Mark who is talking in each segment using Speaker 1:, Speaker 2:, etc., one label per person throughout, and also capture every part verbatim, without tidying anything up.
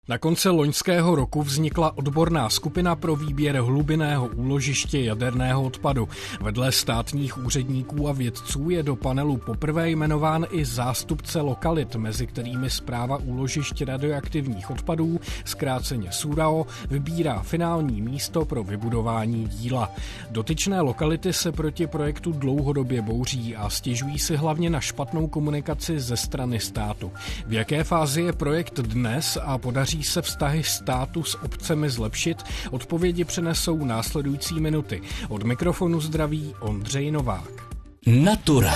Speaker 1: Na konci loňského roku vznikla odborná skupina pro výběr hlubinného úložiště jaderného odpadu. Vedle státních úředníků a vědců je do panelu poprvé jmenován i zástupce lokalit, mezi kterými Správa úložišť radioaktivních odpadů, zkráceně SÚRAO, vybírá finální místo pro vybudování díla. Dotyčné lokality se proti projektu dlouhodobě bouří a stěžují si hlavně na špatnou komunikaci ze strany státu. V jaké fázi je projekt dnes a podaří se vztahy státu s obcemi zlepšit? Odpovědi přinesou následující minuty. Od mikrofonu zdraví Ondřej Novák.
Speaker 2: Natura.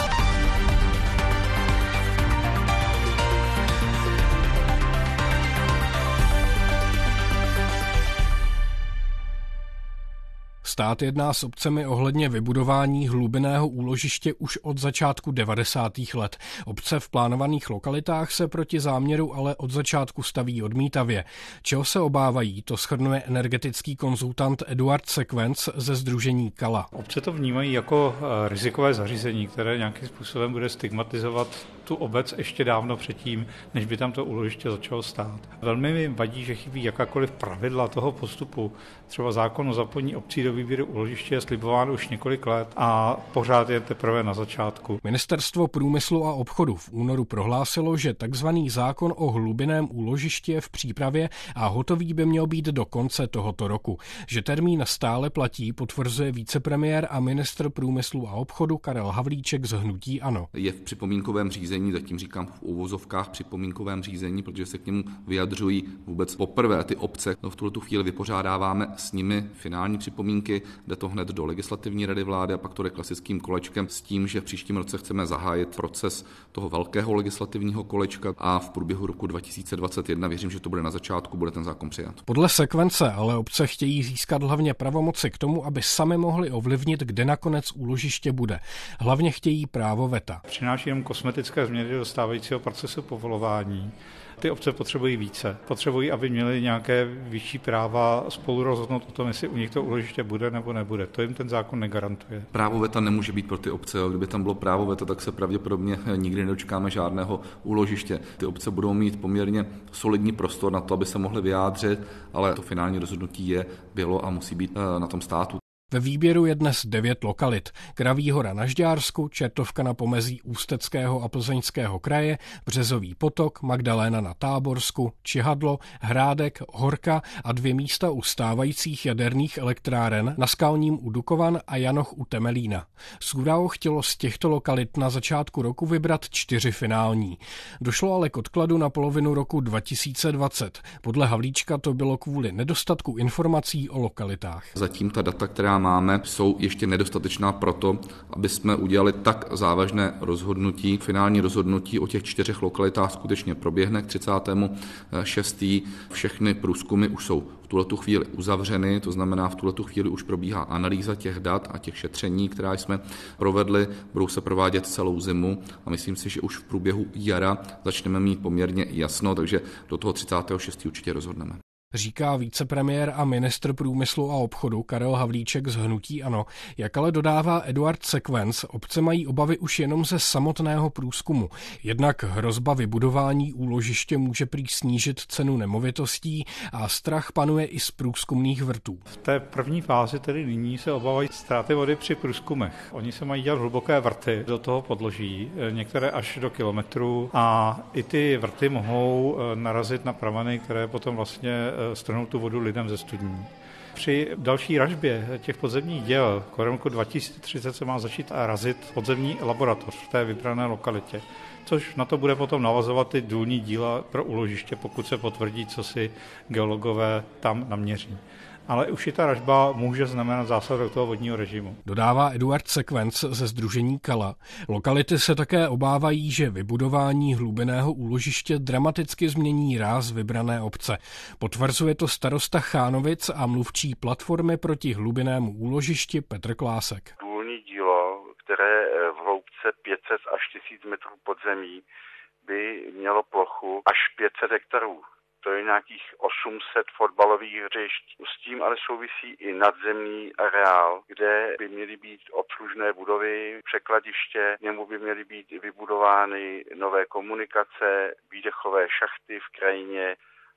Speaker 1: Stát jedná s obcemi ohledně vybudování hlubinného úložiště už od začátku devadesátých let. Obce v plánovaných lokalitách se proti záměru ale od začátku staví odmítavě. Čeho se obávají, to shrnuje energetický konzultant Eduard Sekvenc ze sdružení Kala.
Speaker 3: Obce to vnímají jako rizikové zařízení, které nějakým způsobem bude stigmatizovat tu obec ještě dávno předtím, než by tam to úložiště začalo stát. Velmi mi vadí, že chybí jakákoliv pravidla toho postupu. Třeba zákon o zapojení obcí do výběru úložiště je slibován už několik let a pořád je teprve na začátku.
Speaker 1: Ministerstvo průmyslu a obchodu v únoru prohlásilo, že takzvaný zákon o hlubinném úložišti je v přípravě a hotový by měl být do konce tohoto roku. Že termín stále platí, potvrzuje vicepremiér a ministr průmyslu a obchodu Karel Havlíček z hnutí ANO.
Speaker 4: Je v připomínkovém řízení, zatím říkám v uvozovkách připomínkovém řízení, protože se k němu vyjadřují vůbec poprvé ty obce. No v tuto chvíli vypořádáváme s nimi finální připomínky, jde to hned do legislativní rady vlády a pak to jde klasickým kolečkem s tím, že v příštím roce chceme zahájit proces toho velkého legislativního kolečka a v průběhu roku dva tisíce dvacet jedna věřím, že to bude na začátku, bude ten zákon přijat.
Speaker 1: Podle Sekvence ale obce chtějí získat hlavně pravomoci k tomu, aby sami mohli ovlivnit, kde nakonec úložiště bude. Hlavně chtějí právo veta.
Speaker 3: Přináší jen kosmetické změny do stávajícího procesu povolování. Ty obce potřebují více. Potřebují, aby měly nějaké vyšší práva spolu rozhodnout o tom, jestli u nich to úložiště bude nebo nebude. To jim ten zákon negarantuje.
Speaker 4: Právo veta nemůže být pro ty obce. Kdyby tam bylo právo veta, tak se pravděpodobně nikdy nedočkáme žádného úložiště. Ty obce budou mít poměrně solidní prostor na to, aby se mohly vyjádřit, ale to finální rozhodnutí je, bylo a musí být na tom státu.
Speaker 1: Ve výběru je dnes devět lokalit. Kraví hora na Žďársku, Čertovka na pomezí Ústeckého a Plzeňského kraje, Březový potok, Magdaléna na Táborsku, Čihadlo, Hrádek, Horka a dvě místa u stávajících jaderných elektráren na Skalním u Dukovan a Janoch u Temelína. SÚRAO chtělo z těchto lokalit na začátku roku vybrat čtyři finální. Došlo ale k odkladu na polovinu roku dva tisíce dvacet. Podle Havlíčka to bylo kvůli nedostatku informací o lokalitách.
Speaker 4: Zatím ta data, která máme, jsou ještě nedostatečná proto, aby jsme udělali tak závažné rozhodnutí. Finální rozhodnutí o těch čtyřech lokalitách skutečně proběhne k třicátému šestému Všechny průzkumy už jsou v tuhletu chvíli uzavřeny, to znamená, v tuhletu chvíli už probíhá analýza těch dat a těch šetření, která jsme provedli, budou se provádět celou zimu a myslím si, že už v průběhu jara začneme mít poměrně jasno, takže do toho třicátého šestého určitě rozhodneme.
Speaker 1: Říká vicepremiér a ministr průmyslu a obchodu Karel Havlíček z hnutí ANO. Jak ale dodává Eduard Sekvenc, obce mají obavy už jenom ze samotného průzkumu. Jednak hrozba vybudování úložiště může prý snížit cenu nemovitostí a strach panuje i z průzkumných vrtů.
Speaker 3: V té první fázi, tedy nyní, se obávají ztráty vody při průzkumech. Oni se mají dělat hluboké vrty do toho podloží, některé až do kilometru a i ty vrty mohou narazit na prameny, které potom vlastně strhnout tu vodu lidem ze studní. Při další ražbě těch podzemních děl kolem roku dva tisíce třicet se má začít razit podzemní laboratoř v té vybrané lokalitě, což na to bude potom navazovat ty důlní díla pro úložiště, pokud se potvrdí, co si geologové tam naměří. Ale už i ta ražba může znamenat zásah do toho vodního režimu.
Speaker 1: Dodává Eduard Sekvenc ze sdružení Kala. Lokality se také obávají, že vybudování hlubinného úložiště dramaticky změní ráz vybrané obce. Potvrzuje to starosta Chánovic a mluvčí platformy proti hlubinnému úložišti Petr Klásek.
Speaker 5: Důlní dílo, které v hloubce pět set až tisíc metrů pod zemí, by mělo plochu až pět set hektarů. To je nějakých osm set fotbalových hřišť. S tím ale souvisí i nadzemní areál, kde by měly být obslužné budovy, překladiště, němu by měly být vybudovány nové komunikace, výdechové šachty v krajině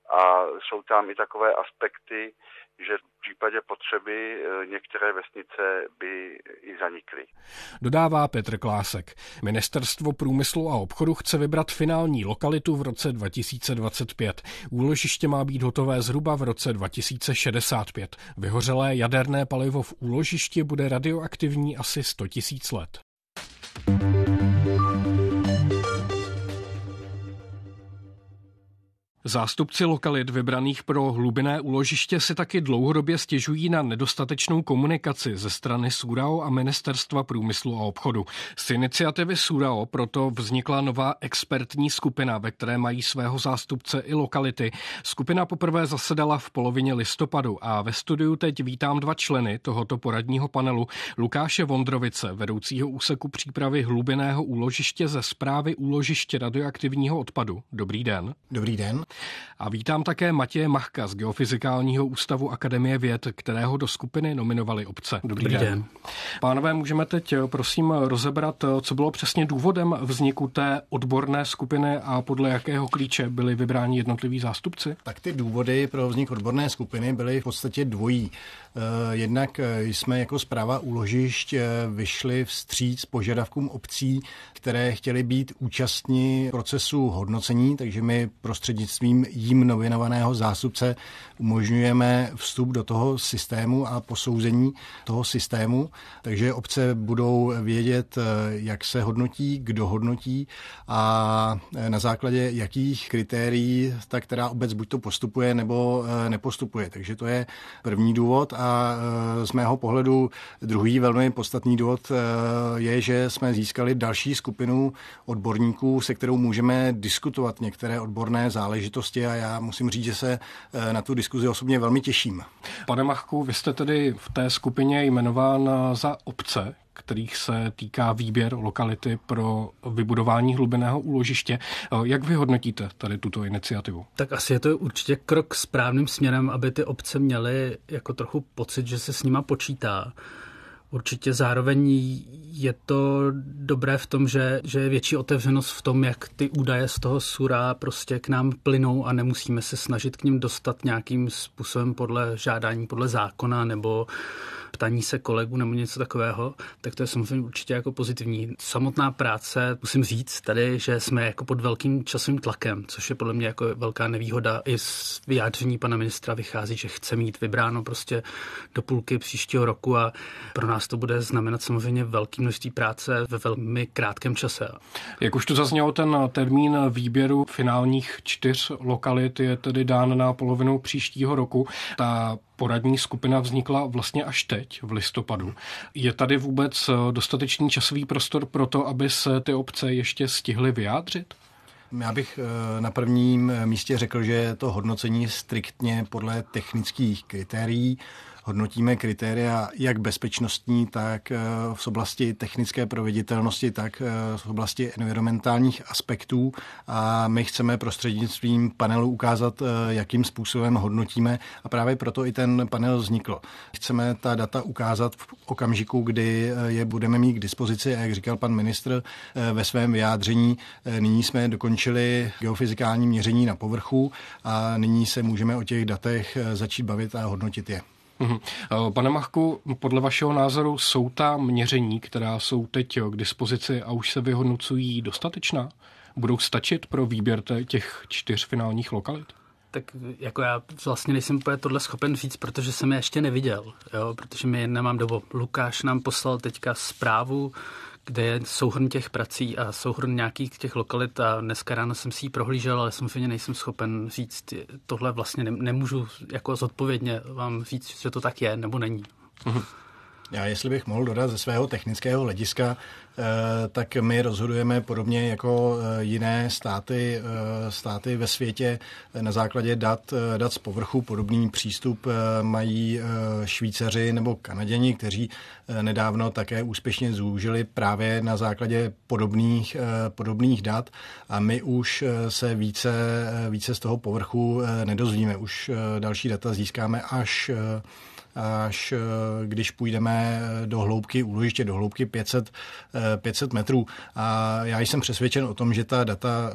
Speaker 5: a jsou tam i takové aspekty, že v případě potřeby některé vesnice by i zanikly.
Speaker 1: Dodává Petr Klásek. Ministerstvo průmyslu a obchodu chce vybrat finální lokalitu v roce dva tisíce dvacet pět. Úložiště má být hotové zhruba v roce dva tisíce šedesát pět. Vyhořelé jaderné palivo v úložišti bude radioaktivní asi sto tisíc let. Zástupci lokalit vybraných pro hlubinné úložiště si taky dlouhodobě stěžují na nedostatečnou komunikaci ze strany SÚRAO a Ministerstva průmyslu a obchodu. Z iniciativy SÚRAO proto vznikla nová expertní skupina, ve které mají svého zástupce i lokality. Skupina poprvé zasedala v polovině listopadu a ve studiu teď vítám dva členy tohoto poradního panelu. Lukáše Vondrovice, vedoucího úseku přípravy hlubinného úložiště ze Správy úložiště radioaktivního odpadu. Dobrý den.
Speaker 2: Dobrý den.
Speaker 1: A vítám také Matěje Machka z Geofyzikálního ústavu Akademie věd, kterého do skupiny nominovali obce. Dobrý, Dobrý den. den. Pánové, můžeme teď prosím rozebrat, co bylo přesně důvodem vzniku té odborné skupiny a podle jakého klíče byli vybráni jednotliví zástupci?
Speaker 2: Tak ty důvody pro vznik odborné skupiny byly v podstatě dvojí. Jednak jsme jako Správa úložišť vyšli vstříc požadavkům obcí, které chtěly být účastní procesu hodnocení, takže my prostřednictvím jím nominovaného zástupce umožňujeme vstup do toho systému a posouzení toho systému, takže obce budou vědět, jak se hodnotí, kdo hodnotí a na základě jakých kritérií ta která obec buď to postupuje nebo nepostupuje. Takže to je první důvod a z mého pohledu druhý velmi podstatný důvod je, že jsme získali další skupinu odborníků, se kterou můžeme diskutovat některé odborné záležitosti a já musím říct, že se na tu diskuzi osobně velmi těším.
Speaker 1: Pane Machku, vy jste tedy v té skupině jmenován za obce, kterých se týká výběr lokality pro vybudování hlubinného úložiště. Jak vy hodnotíte tady tuto iniciativu?
Speaker 6: Tak asi je to určitě krok správným směrem, aby ty obce měly jako trochu pocit, že se s nima počítá. Určitě zároveň je to dobré v tom, že, že je větší otevřenost v tom, jak ty údaje z toho SÚRA prostě k nám plynou a nemusíme se snažit k nim dostat nějakým způsobem podle žádání, podle zákona nebo ptání se kolegů nebo něco takového, tak to je samozřejmě určitě jako pozitivní. Samotná práce, musím říct tady, že jsme jako pod velkým časovým tlakem, což je podle mě jako velká nevýhoda. I z vyjádření pana ministra vychází, že chce mít vybráno prostě do půlky příštího roku a pro nás to bude znamenat samozřejmě velké množství práce ve velmi krátkém čase.
Speaker 1: Jak už tu zaznělo, ten termín výběru finálních čtyř lokalit je tedy dán na polovinu příštího roku. Ta poradní skupina vznikla vlastně až teď, v listopadu. Je tady vůbec dostatečný časový prostor pro to, aby se ty obce ještě stihly vyjádřit?
Speaker 2: Já bych na prvním místě řekl, že je to hodnocení striktně podle technických kritérií. Hodnotíme kritéria jak bezpečnostní, tak v oblasti technické proveditelnosti, tak v oblasti environmentálních aspektů a my chceme prostřednictvím panelu ukázat, jakým způsobem hodnotíme a právě proto i ten panel vznikl. Chceme ta data ukázat v okamžiku, kdy je budeme mít k dispozici a jak říkal pan ministr ve svém vyjádření, nyní jsme dokončili geofyzikální měření na povrchu a nyní se můžeme o těch datech začít bavit a hodnotit je.
Speaker 1: Pane Machku, podle vašeho názoru jsou ta měření, která jsou teď k dispozici a už se vyhodnocují, dostatečná? Budou stačit pro výběr těch čtyř finálních lokalit?
Speaker 6: Tak jako já vlastně nejsem úplně tohle schopen říct, protože jsem je ještě neviděl, jo? Protože mi nemám dobu. Lukáš nám poslal teďka zprávu, kde je souhrn těch prací a souhrn nějakých těch lokalit a dneska ráno jsem si ji prohlížel, ale samozřejmě nejsem schopen říct, tohle vlastně nemůžu jako zodpovědně vám říct, že to tak je nebo není.
Speaker 1: Mhm.
Speaker 2: Já jestli bych mohl dodat ze svého technického hlediska, tak my rozhodujeme podobně jako jiné státy, státy ve světě na základě dat, dat z povrchu. Podobný přístup mají Švýcaři nebo Kanaděni, kteří nedávno také úspěšně zúžili právě na základě podobných, podobných dat a my už se více, více z toho povrchu nedozvíme. Už další data získáme až až když půjdeme do hloubky úložiště, do hloubky pět set metrů. A já jsem přesvědčen o tom, že ta data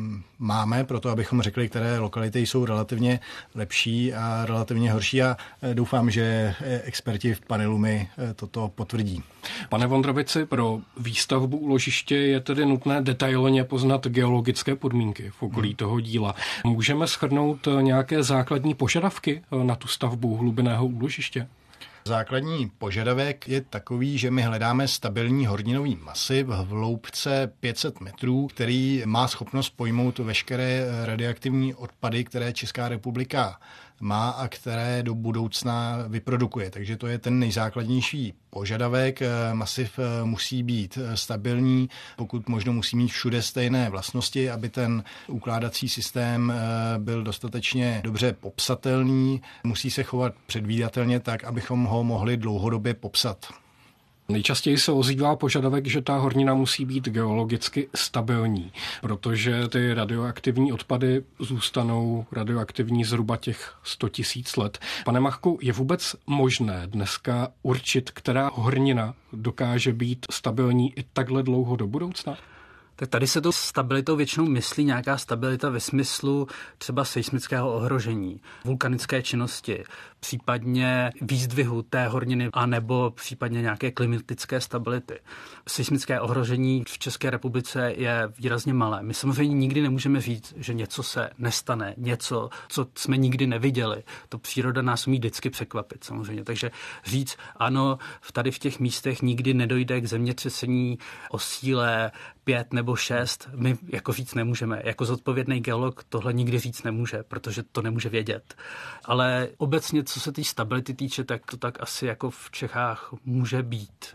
Speaker 2: máme, proto abychom řekli, které lokality jsou relativně lepší a relativně horší, a doufám, že experti v panelu mi toto potvrdí.
Speaker 1: Pane Vondrovici, pro výstavbu úložiště je tedy nutné detailně poznat geologické podmínky v okolí toho díla. Můžeme shrnout nějaké základní požadavky na tu stavbu hlubinného úložiště?
Speaker 2: Základní požadavek je takový, že my hledáme stabilní horninový masiv v hloubce pět set metrů, který má schopnost pojmout veškeré radioaktivní odpady, které Česká republika má a které do budoucna vyprodukuje. Takže to je ten nejzákladnější požadavek. Masiv musí být stabilní, pokud možno musí mít všude stejné vlastnosti, aby ten ukládací systém byl dostatečně dobře popsatelný. Musí se chovat předvídatelně tak, abychom ho mohli dlouhodobě popsat.
Speaker 1: Nejčastěji se ozývá požadavek, že ta hornina musí být geologicky stabilní, protože ty radioaktivní odpady zůstanou radioaktivní zhruba těch sto tisíc let. Pane Machku, je vůbec možné dneska určit, která hornina dokáže být stabilní i takhle dlouho do budoucna?
Speaker 6: Tak tady se to stabilitou většinou myslí nějaká stabilita ve smyslu třeba seismického ohrožení, vulkanické činnosti, případně výzdvihu té horniny, anebo případně nějaké klimatické stability. Seismické ohrožení v České republice je výrazně malé. My samozřejmě nikdy nemůžeme říct, že něco se nestane, něco, co jsme nikdy neviděli. To příroda nás umí vždycky překvapit samozřejmě. Takže říct, ano, tady v těch místech nikdy nedojde k zemětřesení o síle pět nebo šest, my jako říct nemůžeme. Jako zodpovědný geolog tohle nikdy říct nemůže, protože to nemůže vědět. Ale obecně, co se té stability týče, tak to tak asi jako v Čechách může být.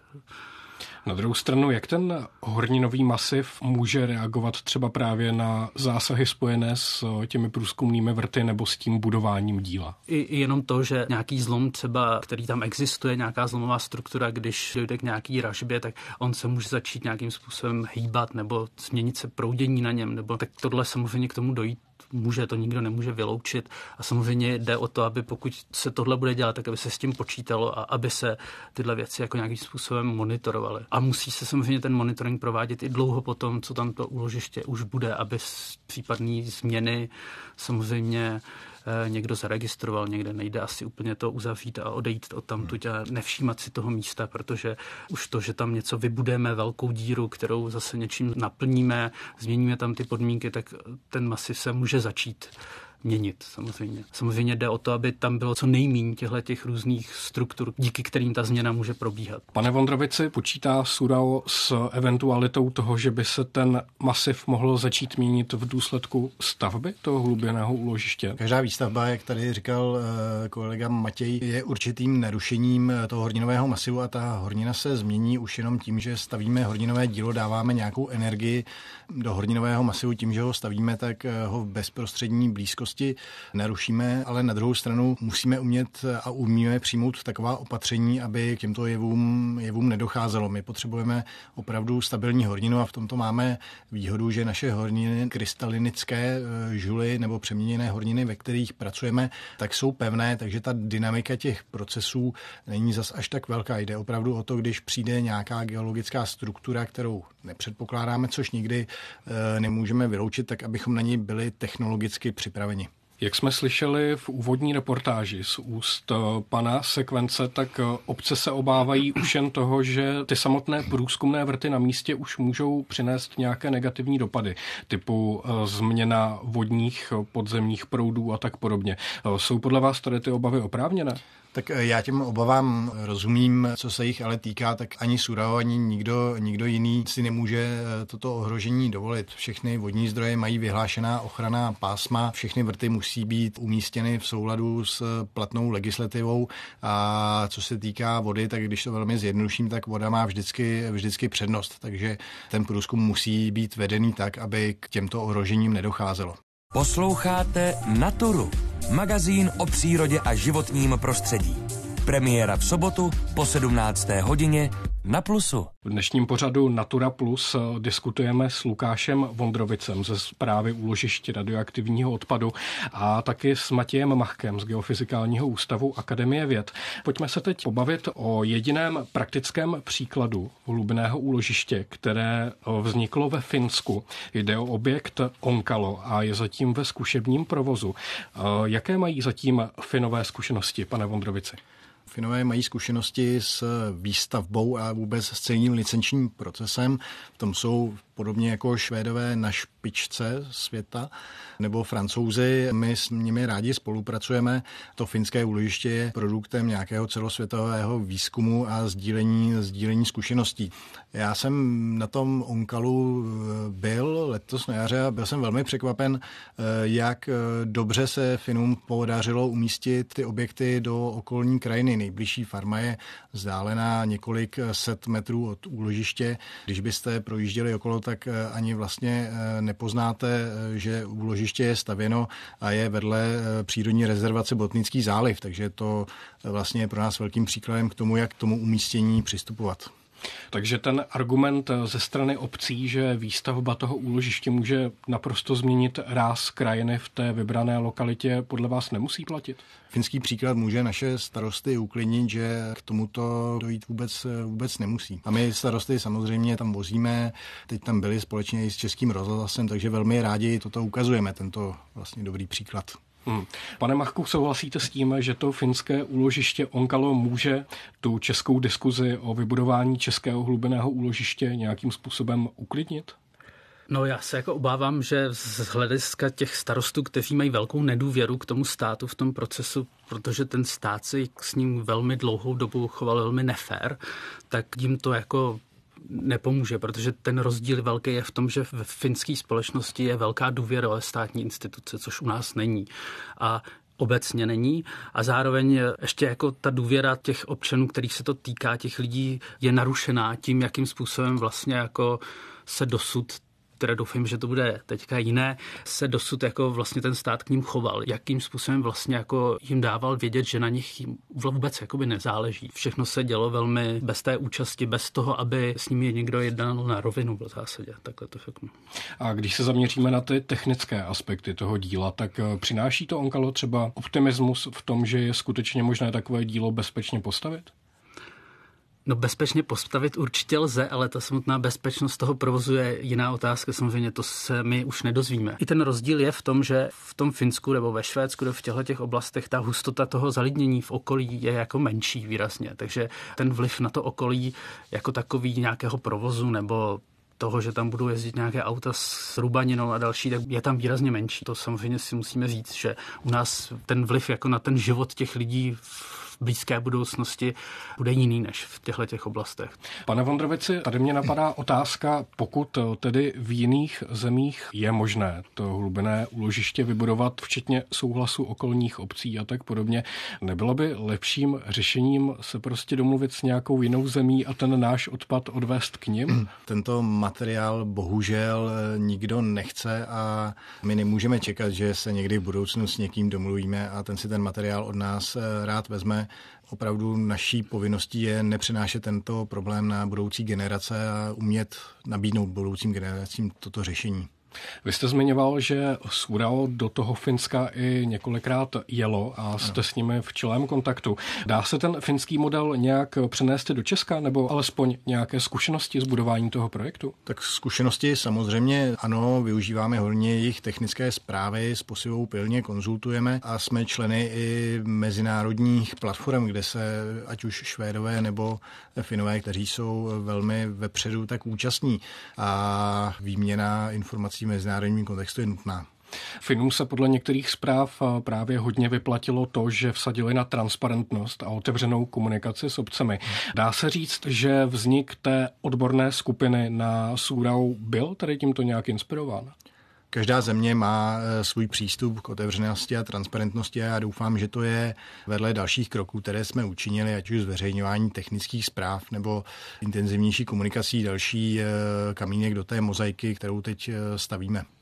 Speaker 1: Na druhou stranu, jak ten horninový masiv může reagovat třeba právě na zásahy spojené s těmi průzkumnými vrty nebo s tím budováním díla?
Speaker 6: I, i jenom to, že nějaký zlom třeba, který tam existuje, nějaká zlomová struktura, když dojde k nějaký ražbě, tak on se může začít nějakým způsobem hýbat nebo změnit se proudění na něm, nebo tak tohle samozřejmě k tomu dojít může, to nikdo nemůže vyloučit. A samozřejmě jde o to, aby pokud se tohle bude dělat, tak aby se s tím počítalo a aby se tyhle věci jako nějakým způsobem monitorovaly. A musí se samozřejmě ten monitoring provádět i dlouho potom, co tam to úložiště už bude, aby případné změny samozřejmě někdo zaregistroval, někde nejde asi úplně to uzavřít a odejít odtamtud a nevšímat si toho místa, protože už to, že tam něco vybudeme, velkou díru, kterou zase něčím naplníme, změníme tam ty podmínky, tak ten masiv se může začít měnit samozřejmě. Samozřejmě jde o to, aby tam bylo co nejméně těchto těch různých struktur, díky kterým ta změna může probíhat.
Speaker 1: Pane Vondrovici, počítá SÚRAO s eventualitou toho, že by se ten masiv mohl začít měnit v důsledku stavby toho hlubinného úložiště?
Speaker 2: Každá výstavba, jak tady říkal kolega Matěj, je určitým narušením toho horninového masivu a ta hornina se změní už jenom tím, že stavíme horninové dílo, dáváme nějakou energii do horninového masivu, tím, že ho stavíme, tak ho v bezprostřední blízkosti nerušíme, ale na druhou stranu musíme umět a umíme přijmout taková opatření, aby k těmto jevům, jevům nedocházelo. My potřebujeme opravdu stabilní horninu a v tomto máme výhodu, že naše horniny, krystalinické žuly nebo přeměněné horniny, ve kterých pracujeme, tak jsou pevné, takže ta dynamika těch procesů není zas až tak velká. Jde opravdu o to, když přijde nějaká geologická struktura, kterou nepředpokládáme, což nikdy nemůžeme vyloučit, tak abychom na ní byli technologicky připraveni.
Speaker 1: Jak jsme slyšeli v úvodní reportáži z úst pana Sekvence, tak obce se obávají už jen toho, že ty samotné průzkumné vrty na místě už můžou přinést nějaké negativní dopady, typu změna vodních podzemních proudů a tak podobně. Jsou podle vás tady ty obavy oprávněné?
Speaker 2: Tak já těm obavám rozumím, co se jich ale týká, tak ani SÚRAO, ani nikdo, nikdo jiný si nemůže toto ohrožení dovolit. Všechny vodní zdroje mají vyhlášená ochranná pásma, všechny vrty musí být umístěny v souladu s platnou legislativou a co se týká vody, tak když to velmi zjednoduším, tak voda má vždycky, vždycky přednost, takže ten průzkum musí být vedený tak, aby k těmto ohrožením nedocházelo.
Speaker 7: Posloucháte Naturu, magazín o přírodě a životním prostředí. Premiéra v sobotu po sedmnácté hodině na Plusu.
Speaker 1: V dnešním pořadu Natura Plus diskutujeme s Lukášem Vondrovicem ze Správy úložišť radioaktivního odpadu a taky s Matějem Machkem z Geofyzikálního ústavu Akademie věd. Pojďme se teď pobavit o jediném praktickém příkladu hlubinného úložiště, které vzniklo ve Finsku. Jde o objekt Onkalo a je zatím ve zkušebním provozu. Jaké mají zatím Finové zkušenosti, pane Vondrovici?
Speaker 2: Finové mají zkušenosti s výstavbou a vůbec s celým licenčním procesem. V tom jsou podobně jako Švédové na špičce světa nebo Francouzi. My s nimi rádi spolupracujeme. To finské úložiště je produktem nějakého celosvětového výzkumu a sdílení, sdílení zkušeností. Já jsem na tom Onkalu byl letos na jaře a byl jsem velmi překvapen, jak dobře se Finům podařilo umístit ty objekty do okolní krajiny. Nejbližší farma je vzdálená několik set metrů od úložiště. Když byste projížděli okolo, tak ani vlastně nepoznáte, že úložiště je stavěno a je vedle přírodní rezervace Botnický záliv, takže to vlastně je pro nás velkým příkladem k tomu, jak k tomu umístění přistupovat.
Speaker 1: Takže ten argument ze strany obcí, že výstavba toho úložiště může naprosto změnit ráz krajiny v té vybrané lokalitě, podle vás nemusí platit?
Speaker 2: Finský příklad může naše starosty uklidnit, že k tomuto dojít vůbec, vůbec nemusí. A my starosty samozřejmě tam vozíme, teď tam byli společně i s Českým rozhlasem, takže velmi rádi toto ukazujeme, tento vlastně dobrý příklad.
Speaker 1: Hmm. Pane Machku, souhlasíte s tím, že to finské úložiště Onkalo může tu českou diskuzi o vybudování českého hlubinného úložiště nějakým způsobem uklidnit?
Speaker 6: No já se jako obávám, že z hlediska těch starostů, kteří mají velkou nedůvěru k tomu státu v tom procesu, protože ten stát si s ním velmi dlouhou dobu choval velmi nefér, tak jim to jako nepomůže, protože ten rozdíl velký je v tom, že v finské společnosti je velká důvěra ve státní instituce, což u nás není. A obecně není a zároveň ještě jako ta důvěra těch občanů, kterých se to týká, těch lidí, je narušená tím, jakým způsobem vlastně jako se dosud, které doufám, že to bude teďka jiné, se dosud jako vlastně ten stát k ním choval. Jakým způsobem vlastně jako jim dával vědět, že na nich vůbec jakoby nezáleží. Všechno se dělo velmi bez té účasti, bez toho, aby s nimi někdo jednal na rovinu v zásadě. Takhle to řeknu.
Speaker 1: A když se zaměříme na ty technické aspekty toho díla, tak přináší to Onkalo třeba optimismus v tom, že je skutečně možné takové dílo bezpečně postavit?
Speaker 6: No bezpečně postavit určitě lze, ale ta samotná bezpečnost toho provozu je jiná otázka, samozřejmě to se my už nedozvíme. I ten rozdíl je v tom, že v tom Finsku nebo ve Švédsku, v těchto těch oblastech ta hustota toho zalidnění v okolí je jako menší výrazně, takže ten vliv na to okolí jako takový nějakého provozu nebo toho, že tam budou jezdit nějaké auta s rubaninou a další, tak je tam výrazně menší. To samozřejmě si musíme říct, že u nás ten vliv jako na ten život těch lidí v blízké budoucnosti bude jiný než v těchto těch oblastech.
Speaker 1: Pane Vondrovici, tady mě napadá otázka, pokud tedy v jiných zemích je možné to hlubinné úložiště vybudovat, včetně souhlasu okolních obcí a tak podobně, nebylo by lepším řešením se prostě domluvit s nějakou jinou zemí a ten náš odpad odvést k nim?
Speaker 2: Tento materiál bohužel nikdo nechce a my nemůžeme čekat, že se někdy v budoucnu s někým domluvíme a ten si ten materiál od nás rád vezme. Opravdu naší povinností je nepřenášet tento problém na budoucí generace a umět nabídnout budoucím generacím toto řešení.
Speaker 1: Vy jste zmiňoval, že Surao do toho Finska i několikrát jelo a jste ano. s nimi v čilém kontaktu. Dá se ten finský model nějak přenést do Česka nebo alespoň nějaké zkušenosti z budování toho projektu?
Speaker 2: Tak zkušenosti samozřejmě ano, využíváme hodně jejich technické zprávy, s Posivou pilně konzultujeme a jsme členy i mezinárodních platform, kde se ať už Švédové nebo Finové, kteří jsou velmi vepředu, tak účastní a výměna informací v mezinárodním kontextu je nutná.
Speaker 1: Finům se podle některých zpráv právě hodně vyplatilo to, že vsadili na transparentnost a otevřenou komunikaci s obcemi. Dá se říct, že vznik té odborné skupiny na Surao byl tady tímto nějak inspirován?
Speaker 2: Každá země má svůj přístup k otevřenosti a transparentnosti a já doufám, že to je vedle dalších kroků, které jsme učinili, ať už zveřejňování technických zpráv nebo intenzivnější komunikací, další kamínek do té mozaiky, kterou teď stavíme.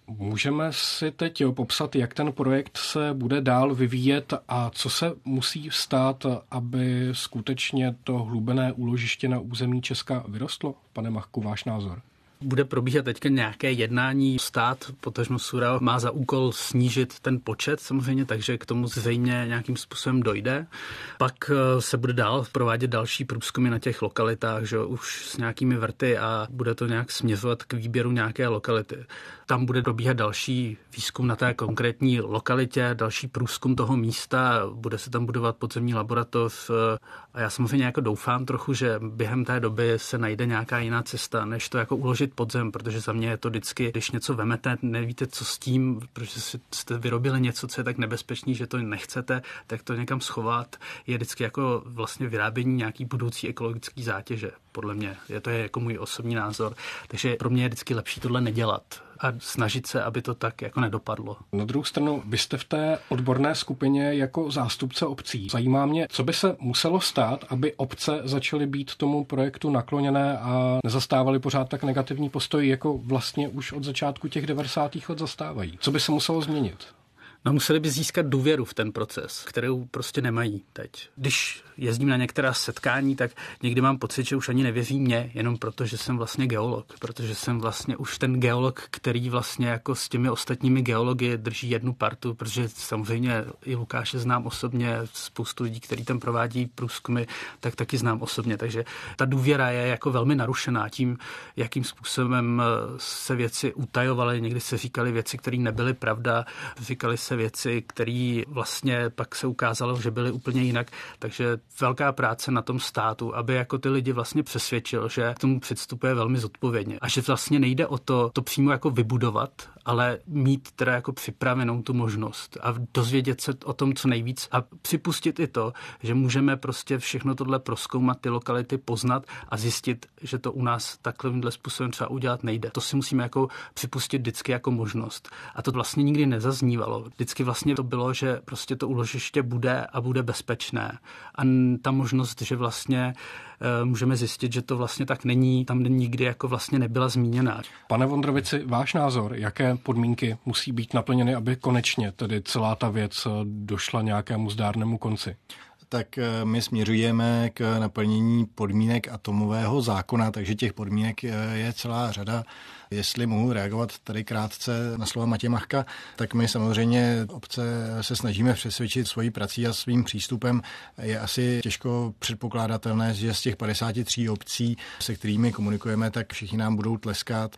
Speaker 1: Můžeme si teď popsat, jak ten projekt se bude dál vyvíjet a co se musí stát, aby skutečně to hlubené úložiště na území Česka vyrostlo? Pane Machku, váš názor?
Speaker 6: Bude probíhat teďka nějaké jednání. Stát, potažmo SÚRAO, má za úkol snížit ten počet samozřejmě, takže k tomu zřejmě nějakým způsobem dojde. Pak se bude dál provádět další průzkumy na těch lokalitách, že už s nějakými vrty a bude to nějak směřovat k výběru nějaké lokality. Tam bude probíhat další výzkum na té konkrétní lokalitě, další průzkum toho místa, bude se tam budovat podzemní laboratoř a já samozřejmě jako doufám trochu, že během té doby se najde nějaká jiná cesta, než to jako uložit podzem, protože za mě je to vždycky, když něco vemete, nevíte, co s tím, protože jste vyrobili něco, co je tak nebezpečný, že to nechcete, tak to někam schovat, je vždycky jako vlastně vyrábění nějaký budoucí ekologický zátěže. Podle mě, je to je jako můj osobní názor. Takže pro mě je vždycky lepší tohle nedělat a snažit se, aby to tak jako nedopadlo.
Speaker 1: Na druhou stranu, vy jste v té odborné skupině jako zástupce obcí. Zajímá mě, co by se muselo stát, aby obce začaly být tomu projektu nakloněné a nezastávaly pořád tak negativní postoj, jako vlastně už od začátku těch devadesátých let zastávají. Co by se muselo změnit?
Speaker 6: No, museli by získat důvěru v ten proces, kterou prostě nemají teď. Když jezdím na některá setkání, tak někdy mám pocit, že už ani nevěří mě, jenom proto, že jsem vlastně geolog, protože jsem vlastně už ten geolog, který vlastně jako s těmi ostatními geology drží jednu partu, protože samozřejmě i Lukáše znám osobně, spoustu lidí, kteří tam provádí průzkumy, tak taky znám osobně, takže ta důvěra je jako velmi narušená tím, jakým způsobem se věci utajovaly, někdy se říkaly věci, které nebyly pravda, říkaly se věci, které vlastně pak se ukázalo, že byly úplně jinak. Takže velká práce na tom státu, aby jako ty lidi vlastně přesvědčil, že k tomu přistupuje velmi zodpovědně. A že vlastně nejde o to, to přímo jako vybudovat, ale mít teda jako připravenou tu možnost a dozvědět se o tom co nejvíc a připustit i to, že můžeme prostě všechno tohle prozkoumat, ty lokality poznat a zjistit, že to u nás takovýmhle způsobem třeba udělat nejde. To si musíme jako připustit vždycky jako možnost. A to vlastně nikdy nezaznívalo. Vždycky vlastně to bylo, že prostě to úložiště bude a bude bezpečné. A ta možnost, že vlastně e, můžeme zjistit, že to vlastně tak není, tam nikdy jako vlastně nebyla zmíněna.
Speaker 1: Pane Vondrovici, váš názor, jaké podmínky musí být naplněny, aby konečně tedy celá ta věc došla nějakému zdárnému konci?
Speaker 2: Tak my směřujeme k naplnění podmínek atomového zákona, takže těch podmínek je celá řada. Jestli mohu reagovat tady krátce na slova Matěje Machka, tak my samozřejmě obce se snažíme přesvědčit svojí prací a svým přístupem. Je asi těžko předpokládatelné, že z těch padesáti tří obcí, se kterými komunikujeme, tak všichni nám budou tleskat.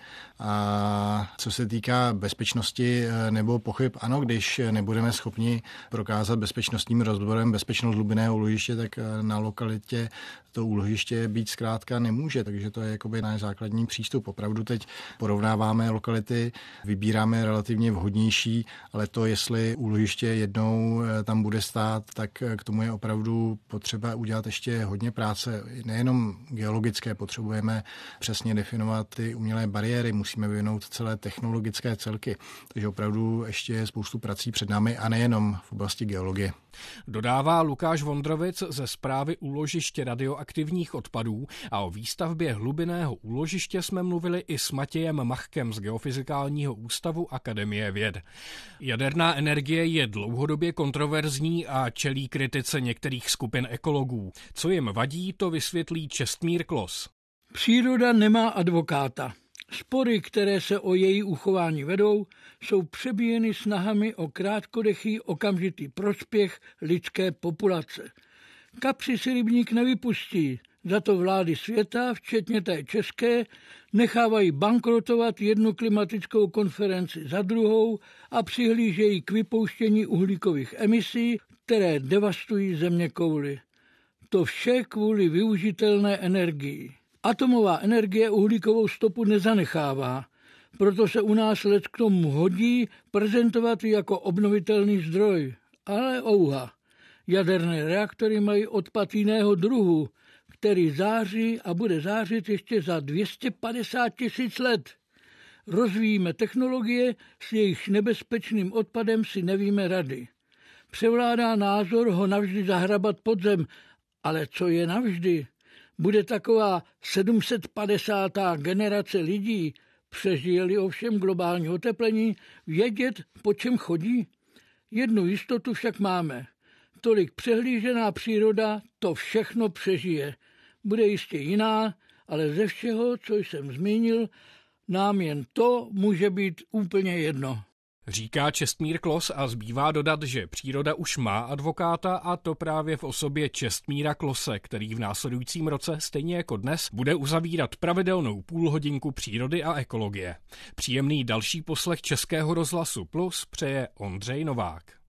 Speaker 2: A co se týká bezpečnosti nebo pochyb, ano, když nebudeme schopni prokázat bezpečnostním rozborem bezpečnost hlubinného úložiště, tak na lokalitě to úložiště být zkrátka nemůže, takže to je jakoby náš základní přístup. Opravdu teď porovnáváme lokality, vybíráme relativně vhodnější, ale to, jestli úložiště jednou tam bude stát, tak k tomu je opravdu potřeba udělat ještě hodně práce. Nejenom geologické, potřebujeme přesně definovat ty umělé bariéry, musíme vyvinout celé technologické celky, takže opravdu ještě je spoustu prací před námi a nejenom v oblasti geologie.
Speaker 1: Dodává Lukáš Vondrovic ze Správy úložiště radioaktivních odpadů a o výstavbě hlubinného úložiště jsme mluvili i s Matějem Machkem z Geofyzikálního ústavu Akademie věd. Jaderná energie je dlouhodobě kontroverzní a čelí kritice některých skupin ekologů. Co jim vadí, to vysvětlí Čestmír Klos.
Speaker 8: Příroda nemá advokáta. Spory, které se o její uchování vedou, jsou přebíjeny snahami o krátkodechý okamžitý prospěch lidské populace. Kapři si rybník nevypustí, za to vlády světa, včetně té české, nechávají bankrotovat jednu klimatickou konferenci za druhou a přihlížejí k vypouštění uhlíkových emisí, které devastují zeměkouli. To vše kvůli využitelné energii. Atomová energie uhlíkovou stopu nezanechává, proto se u nás let k tomu hodí prezentovat ji jako obnovitelný zdroj. Ale ouha, jaderné reaktory mají odpad jiného druhu, který září a bude zářit ještě za dvě stě padesát tisíc let. Rozvíjíme technologie, s jejich nebezpečným odpadem si nevíme rady. Převládá názor ho navždy zahrabat pod zem, ale co je navždy? Bude taková sedm set padesátá generace lidí Přežije-li ovšem globální oteplení, vědět, po čem chodí? Jednu jistotu však máme. Tolik přehlížená příroda to všechno přežije. Bude jistě jiná, ale ze všeho, co jsem zmínil, nám jen to může být úplně jedno.
Speaker 1: Říká Čestmír Klos a zbývá dodat, že příroda už má advokáta, a to právě v osobě Čestmíra Klose, který v následujícím roce, stejně jako dnes, bude uzavírat pravidelnou půlhodinku přírody a ekologie. Příjemný další poslech Českého rozhlasu Plus přeje Ondřej Novák.